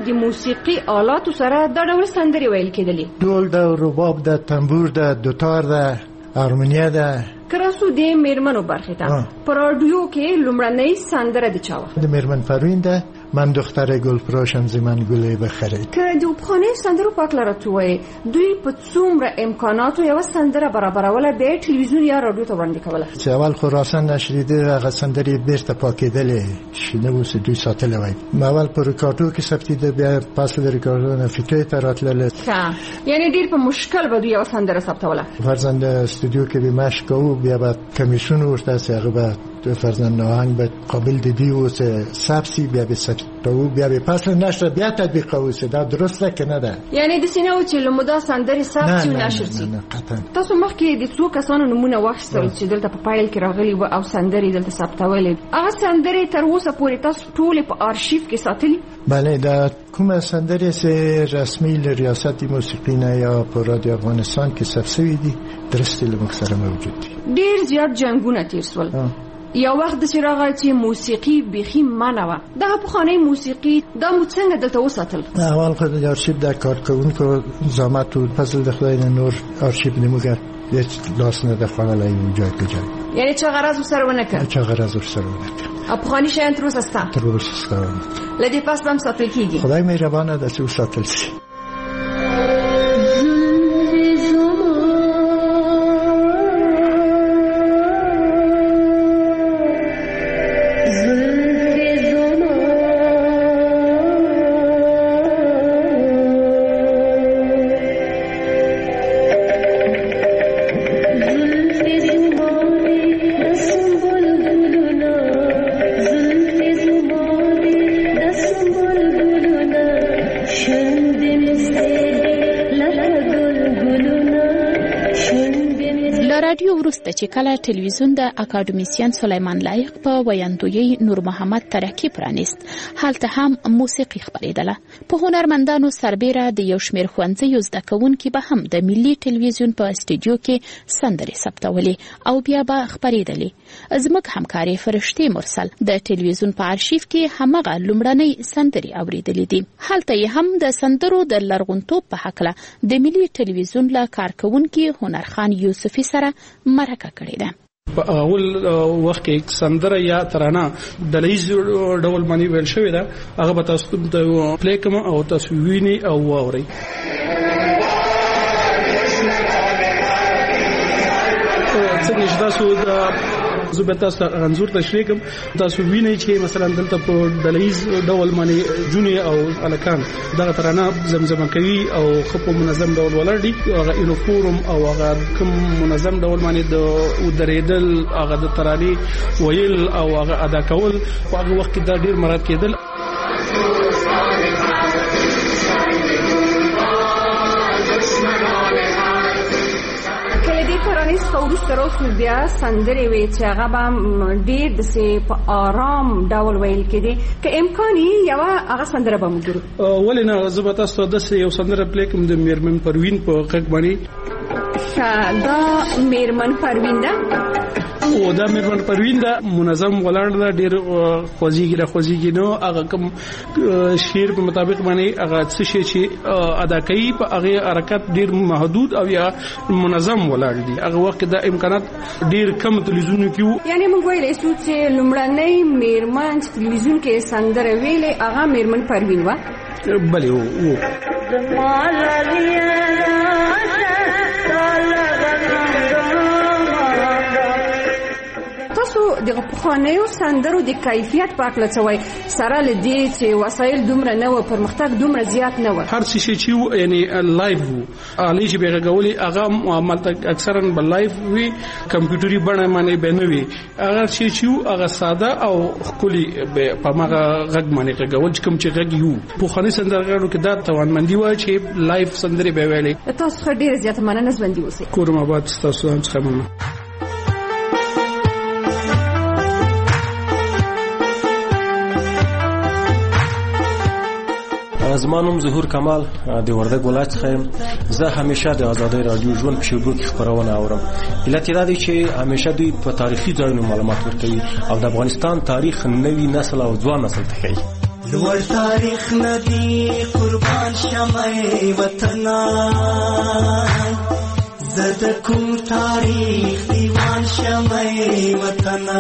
د موسیقي آلاتو سره دا ډول سندرې ویل کېدلې. ډول ده، رباب ده، تنبور ده، دوتار ده، هارمونیه ده. کراسو د میرمنو برخې ته په رادیو کې لومړنۍ سندره د چا وه؟ د میرمن پروین ده. من دختر گل پراشم زمن گله بخرید. که د پخوانیو سندرو په اړه راته ووایې، دوی په څومره امکاناتو یوه سندره برابروله بیا تلویزیون یا رادیو ته وړاندې کوله؟ چې اول خراسان نشریده هغه سندرې بیرته پاکېدلې چې نه اوس دوی ساتلی وای. اول په ریکارډو کې ثبتېده، بیا پس د ریکارډو نه فکرې ته راتلله. یعنې ډېر په مشکل به دوی یوه سندره ثبتوله. فرضاً د استودیو کې به مشق کوو، بیا به کمیسیون ورته هسې هغه به فرضاً آهنگ به قابل د دې اوسه ثبت بیا به ثبتوو، بیا به پس نشر بیا تطبیق اوسه. دا درسته که نه ده؟ یعنې داسې نه و چې له موده سندرې ثبت شي او نشر شي؟ نه قطعا. تاسو مخکې د څو کسانو نومونه واخیستل چې دلته په پایل کې راغلي وو او سندرې دلته ثبتولې، هغه سندرې تر اوسه پورې تاسو ټولې په آرشیف کې ساتلي؟ بله، دا کومه سندرې چې رسمي له ریاست موسیقي نه یا په رادیو افغانستان کې ثبت شوي دي درسته له موږ سره موجود دي. ډېر زیات جنګونه تیر شول. یو وخت داسې راغی چې موسیقي بیخي منع وه. دغه پخوانۍ موسیقي دا مو څنګه دلته وساتل؟ اول خو د آرشیف د کارکوونکو زحمت و فضل د خدای نه نور آرشیف نموږه هیڅ لاس نه د خوړلی جای په جای. یعنې چا غرض ورسره ونه کړ؟ چا غرض ورسره ونه کړ. او پخواني شیان تر اوسه شته؟ تر اوسه شته. له دې پس به هم ساتل کېږي؟ خدای مهربانه ده چې وساتل شي. وروسته چې کله ټلویزیون د اکاډمیسین سلیمان لایق په ویاندوی نور محمد ترکی پرانیست، هلته هم موسیقي خپرېدله. په هنرمندانو سربیره د یو شمېر ښوونځیو زده کوونکي به هم د ملي ټلویزیون په استودیو کې سندرې ثبتولې او بیا به خپرېدلې. زموږ همکارې فرشتې مرسل د ټلویزیون په آرشیف کې همغه لومړنۍ سندرې اورېدلې دي. هلته یې هم د سندرو د لرغونتوب په هکله د ملي ټلویزیون له کارکوونکي هنرخان یوسفي سره مرکه کړې ده. په اول وخت کې سندره یا ترانه ډلهیز ډول باندې ویل شوې ده، هغه به تاسو ته پلی کوم او تاسو وینئ او واورئ. څنګه چې تاسو زه به تاسو انځور تشریح کوم، تاسو وینئ چې مثلا دلته په ډلهیز ډول باندې جونې او الکان دغه ترانه زمزمه کوي او خپ منظم ډول ولاړ دي. هغه یونیفورم او هغه کوم منظم ډول باندې د ودرېدل، هغه د ترانې ویل او هغه ادا کول په هغه وخت کې دا ډیر مراد کېدل. ترانې څخه وروسته راسو بیا سندرې وې چې هغه به ډېر داسې په آرام ډول ویل کېدې. که امکان یې یوه هغه سندره به موږ ګورو. ولې نه، زه به تاسو ته داسې یو سندره پلی کوم د میرمن پروین په غږ باندې. دا میرمن پروین ده او دا میرمن پروین ده، منظم ولاړ ده، ډېر خوځېږي نو هغه کوم شعر په مطابق باندې هغه څه شی چې ادا کوي په هغه حرکت ډېر محدود او یا منظم ولاړ دي. هغه وخت دا امکانات ډېر کم تلویزیونو کې وو. یعنې موږ ویلی شو چې لومړنۍ میرمن چې تلویزیون کې سندره ویلې هغه میرمن پروین وه. بلې وو. تاسو د پخوانیو سندرو د کیفیت په اړه څه وایي؟ سره له دې چې وسایل دومره نه و، پرمختګ دومره زیات نه و، هر څه چې و یعنی لایف وو، آلې چې به غوړي هغه عملته اکثرا بل لایف وی، کمپیوټري بڼه باندې به نه وي. هغه چې هغه ساده او خولي په ماغه غږ باندې غوړ چې کوم چې غږ یو پخوانی سندرغاړو کې دا توانمندي و چې لایف سندرې به ویلې. تاسو ډېر زیات مننه ژوندۍ اوسئ. کورم آباد تاسو هم څه مننه. زما نوم ظهور کمال د وردګ ولایت څخه یم. زه همیشه د آزادۍ رادیو ژوند په شیبو کې خبرونه اورم. علت دا دی چې همیشه دوی په تاریخي ځایونو معلومات ورکوي او د افغانستان تاریخ نوي نسل او ځوان نسل ته ښیي. لوړ تاریخ ندی قربان شمه وطنا زد کوم تاریخ دیوان شمه وطنا.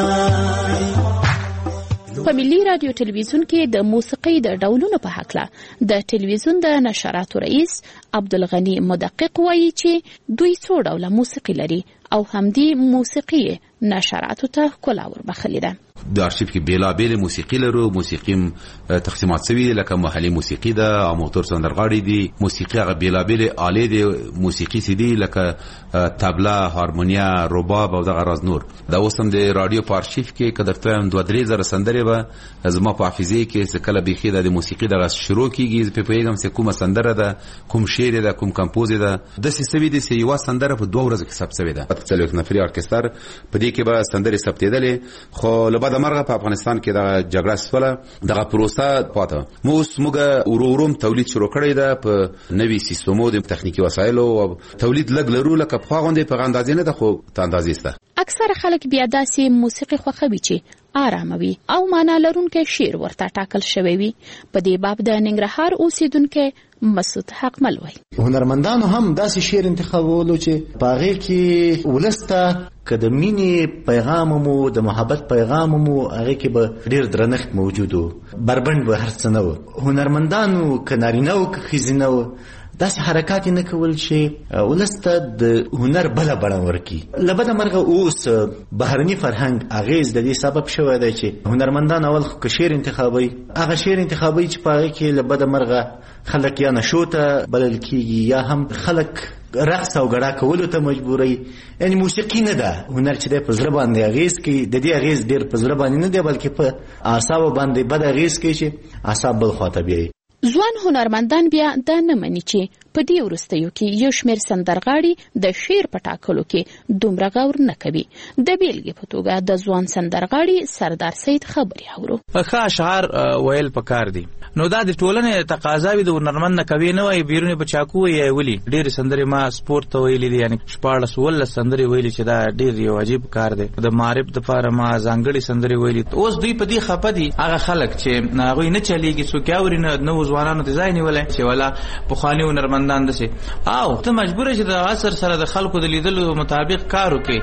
په ملي رادیو ټلویزیون کې د موسیقۍ د ډولونو په هکله د ټلویزیون د نشراتو رئیس عبدالغني مدقق وایي چې دوی څو ډوله موسیقي لري او همدې موسیقي نشراتو ته ښکلا وربخلې ده. د آرشیف کې بیلابیل موسیقي لرو. موسیقي تقسیمات شوي لکه محلي موسیقي ده، اماتور سندرغاړي دي، موسیقي هغه بیلابیل آلې دي موسیقي سي دي لکه طبله، هارمونیا، رباب او دغه راز نور. دا اوس هم د رادیو په آرشیف کې که درته وایم 2-3 زره سندرې به زما په حافظې کې چې کله بیخي د موسیقي دغه شروع کېږي په پوهېږم چې کومه سندره ده، کوم شعر ده، کوم کمپوز ده. داسې سوي دي چې یوه سندره په 2 ورځو کې ثبت شوې ده. 40 نفري ارکستر په دې کې به سندرې ثبتېدلې. خو له بعد مرغه په افغانستان کې دا جګړه سوله، دغه پروسه پاته. موږ ورو تولید شروع کړی ده په نوي سیستمو د تخنیکی وسایلو او تولید لګ لرو لکه په غونډې په اندازې نه ده خو ته اندازې سته. اکثر خلک بیا داسې موسیقي خوښوي چې آرامه وي او معنا لرونکی شعر ورته ټاکل شوی وي. په دې باب د ننګرهار اوسیدونکي مسعود حقمل وایي هنرمندانو هم داسې شعر انتخابولو چې په هغې کې ولس ته که د مینې پیغام مو د محبت پیغام مو هغې کې به ډېر درنښت موجود و، بربنډ به هر څه نه و. هنرمندانو که نارینه و که ښځینه و داسې حرکات یې نه کول چې ولس ته د هنر بله بڼه ورکړي. له بده مرغه اوس بهرني فرهنګ اغېز د دې سبب شوی دی چې هنرمندان اول خو که شعر انتخابوي هغه شعر انتخابوي چې په هغې کې له بده مرغه خلک یا نشو ته بلل کېږي یا هم خلک رقص او ګډا کولو ته مجبوري. یعنی موسیقي نه ده هنر چې دی په زړه باندې اغېز کوي. د دې اغېز ډېر په زړه باندې نه دی بلکې په اعصابو باندې بد اغېز کوي چې اعصاب بل خواته بیایي. ځوان هنرمندان بیا دا نه مني چې په دې وروستیو کې یو شمېر سندرغاړي د شعر په ټاکلو کې دومره غور نه کوي. د بیلګې په توګه د ځوان سندرغاړي سردار سید خبرې اورو. ښه اشعار ویل پکار دي. نو دا د ټولنې تقاضا وي د هنرمند نه کوي نه وایي بیرونې په چاکو وایي ولي. ډېرې سندرې ما سپورت ته ویلي دي، یعنې 14-15 سندرې ویلي چې دا ډېر یو عجیب کار دی. د معرف دپاره ما ځانګړې سندرې ویلي. اوس دوی په دې خفه دي هغه خلک چې هغوی نه چلېږي څوک اوري نه نوو ځوانانو ته ځای نیولی چې ولا پخواني هنرمندان داسې او ته مجبوره چې د عصر سره د خلکو د لیدلو مطابق کار وکړي.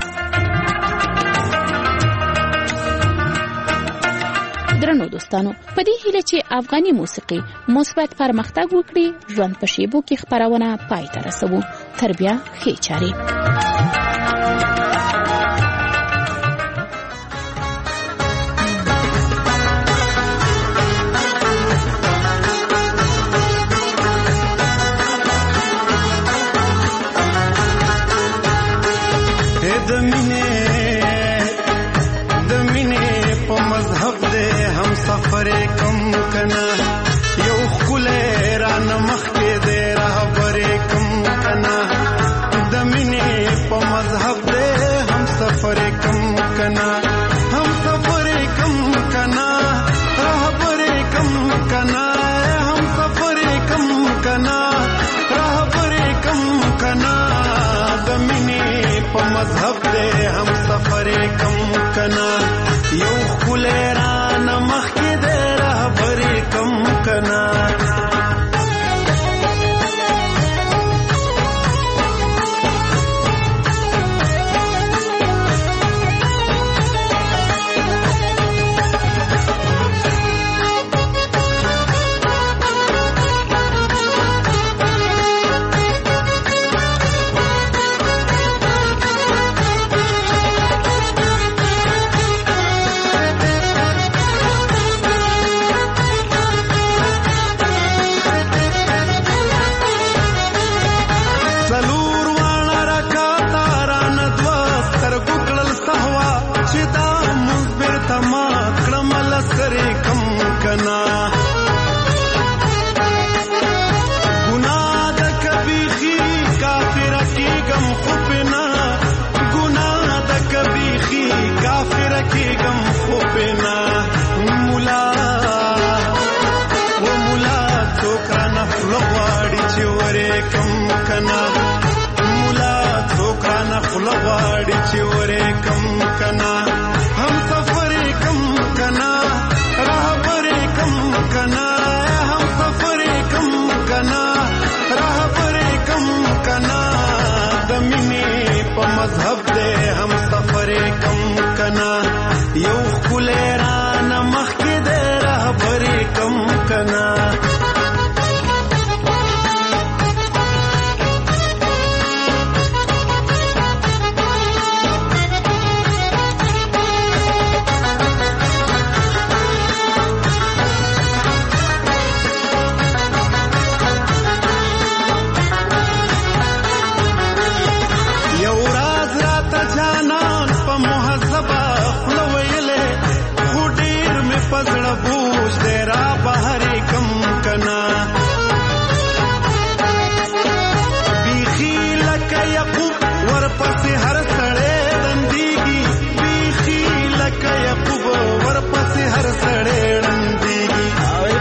درنو دوستانو په دې هیله چې افغاني موسیقي مثبت پرمختګ وکړي ژوند په شیبو کې خپرونه پای ته رسوو. تر بیا ښې چارې. سفر کم کنا یو خله را نمخ کې دې رهبر کم کنا د مینې په مذهب دې هم سفر کم کنا هم سفر کم کنا رهبر کم کنا هم سفر کم کنا رهبر کم کنا د مینې په مذهب دې هم سفر کم کنا یو خله را نمخ کې دې رهبر کم کنا لغواړي چې ورې کم کنا هم سفر کم کنا رهبر کم یو خلیران مخکې د رهبرې کم کنا بوج دیرا بہرے کم کنا بیخی لکا یقوب ورپسی ہر سڑے رندیگی بیخی لکا یقوب ورپسی ہر سڑے رندیگی آئے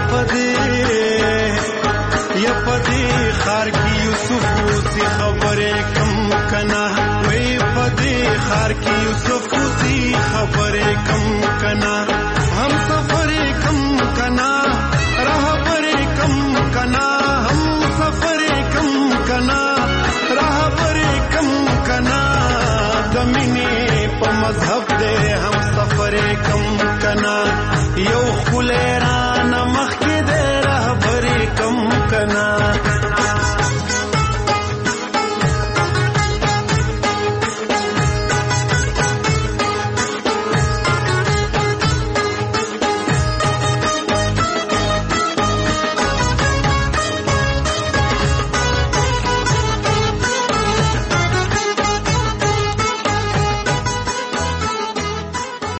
پدی خار کی یوسف سی خبرے کم کنا وی پدی خار کی یوسف سی خبرے کم کنا ہم سفرے کم کنا رہبرے کم کنا ہم سفرے کم کنا رہبرے کم کنا زمینی پا مذہب دے ہم سفرے کم کنا یو خلیر